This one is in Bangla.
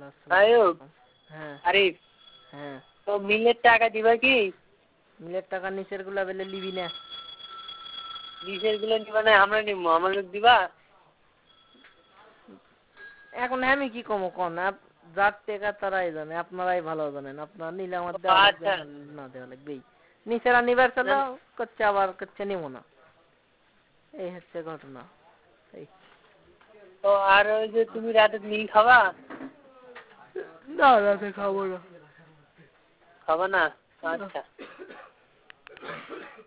আয়ুব হ্যাঁ আরিফ হ্যাঁ তো মিলের টাকা দিবা কি? মিলের টাকা নিচের গুলা বেলে লিবি না, নিচের গুলো নিবা না, আমরা নিবো, আমাদের দিবা? এখন আমি কি কমো কোন, যার টাকা তারাই জানে, আপনারাই ভালো জানেন, আপনারা নিলে আমার আচ্ছা না দেওয়া লাগবেই। নিচেরা নিবার চলো করছে, আবার করছে নিবো না, এই হচ্ছে ঘটনা। তো আর ওই যে তুমি রাতে মিল খাবা? না রাতে খাবো না। খাবা না? আচ্ছা।